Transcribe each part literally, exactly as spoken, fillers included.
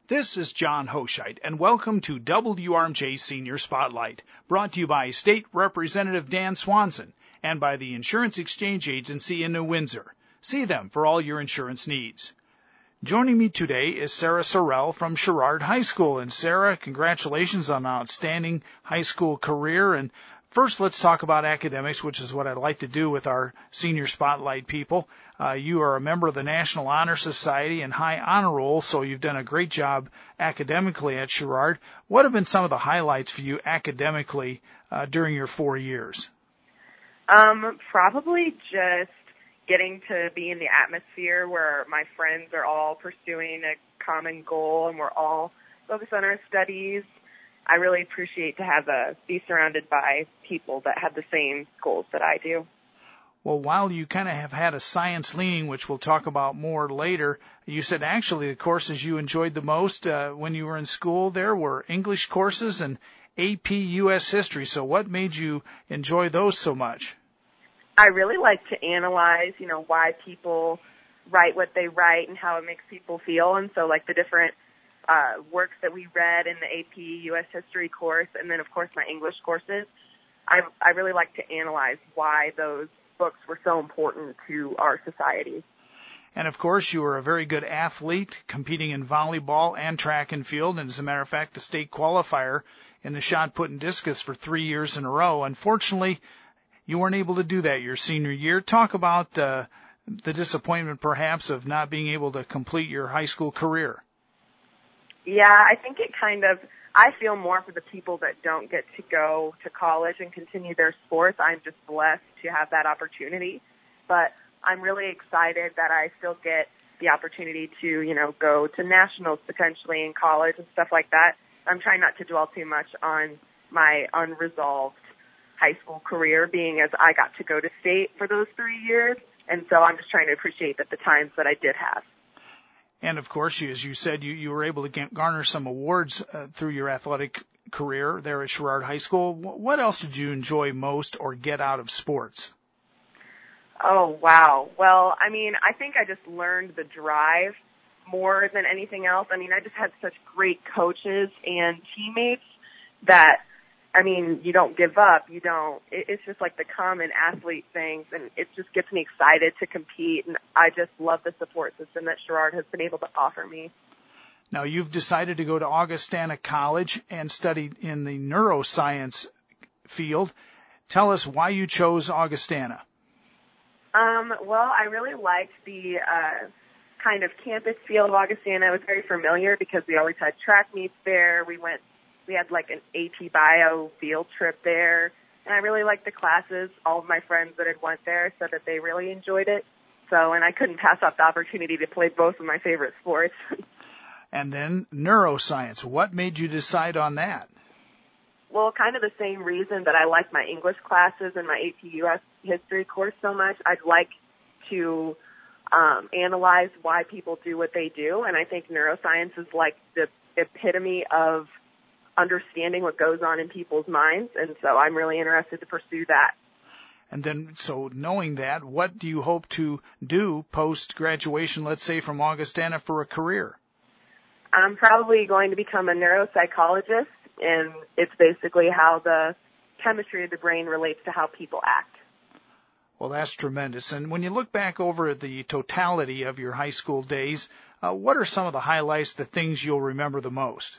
This is John Hoshite, and welcome to W R M J Senior Spotlight, brought to you by State Representative Dan Swanson and by the Insurance Exchange Agency in New Windsor. See them for all your insurance needs. Joining me today is Sarah Sorrell from Sherrard High School. And Sarah, congratulations on an outstanding high school career. And first, let's talk about academics, which is what I like to do with our Senior Spotlight people. Uh, you are a member of the National Honor Society and High Honor Roll, so you've done a great job academically at Sherrard. What have been some of the highlights for you academically uh, during your four years? Um, probably just getting to be in the atmosphere where my friends are all pursuing a common goal and we're all focused on our studies. I really appreciate to have a, be surrounded by people that have the same goals that I do. Well, while you kind of have had a science leaning, which we'll talk about more later, you said actually the courses you enjoyed the most uh, when you were in school there were English courses and A P U S history. So what made you enjoy those so much? I really like to analyze, you know, why people write what they write and how it makes people feel. And so like the different uh, works that we read in the A P U S history course and then, of course, my English courses, I, I really like to analyze why those books were so important to our society. And, of course, you were a very good athlete, competing in volleyball and track and field, and as a matter of fact, a state qualifier in the shot put and discus for three years in a row. Unfortunately, you weren't able to do that your senior year. Talk about uh, the disappointment, perhaps, of not being able to complete your high school career. Yeah, I think it kind of, I feel more for the people that don't get to go to college and continue their sports. I'm just blessed to have that opportunity. But I'm really excited that I still get the opportunity to, you know, go to nationals potentially in college and stuff like that. I'm trying not to dwell too much on my unresolved high school career, being as I got to go to state for those three years. And so I'm just trying to appreciate that the times that I did have. And, of course, as you said, you, you were able to get, garner some awards uh, through your athletic career there at Sherrard High School. What else did you enjoy most or get out of sports? Oh, wow. Well, I mean, I think I just learned the drive more than anything else. I mean, I just had such great coaches and teammates that, I mean, you don't give up. You don't. It's just like the common athlete things, and it just gets me excited to compete, and I just love the support system that Sherrard has been able to offer me. Now, you've decided to go to Augustana College and study in the neuroscience field. Tell us why you chose Augustana. Um, well, I really liked the uh, kind of campus feel of Augustana. I was very familiar because we always had track meets there. We went We had like an A T bio field trip there, and I really liked the classes. All of my friends that had went there said that they really enjoyed it. So, and I couldn't pass up the opportunity to play both of my favorite sports. And then neuroscience. What made you decide on that? Well, kind of the same reason that I like my English classes and my A P U S history course so much. I'd like to um, analyze why people do what they do, and I think neuroscience is like the epitome of understanding what goes on in people's minds, and so I'm really interested to pursue that. And then, so knowing that, what do you hope to do post-graduation, let's say, from Augustana for a career? I'm probably going to become a neuropsychologist, and it's basically how the chemistry of the brain relates to how people act. Well, that's tremendous. And when you look back over the totality of your high school days, uh, what are some of the highlights, the things you'll remember the most?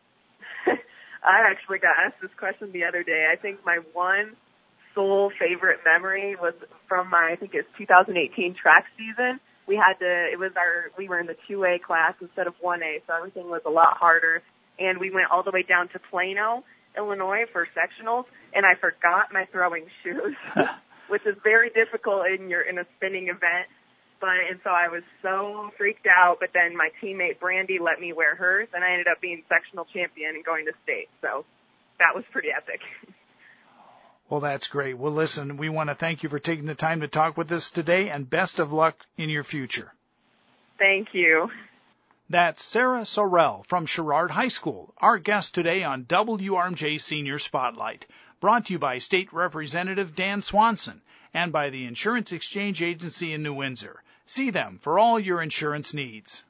I actually got asked this question the other day. I think my one sole favorite memory was from my, I think it's two thousand eighteen track season. We had to, it was our, we were in the two A class instead of one A, so everything was a lot harder. And we went all the way down to Plano, Illinois for sectionals, and I forgot my throwing shoes, which is very difficult in your, in a spinning event. But, and so I was so freaked out, but then my teammate Brandy let me wear hers, and I ended up being sectional champion and going to state. So that was pretty epic. Well, that's great. Well, listen, we want to thank you for taking the time to talk with us today, and best of luck in your future. Thank you. That's Sarah Sorrell from Sherrard High School, our guest today on W R M J Senior Spotlight, brought to you by State Representative Dan Swanson and by the Insurance Exchange Agency in New Windsor. See them for all your insurance needs.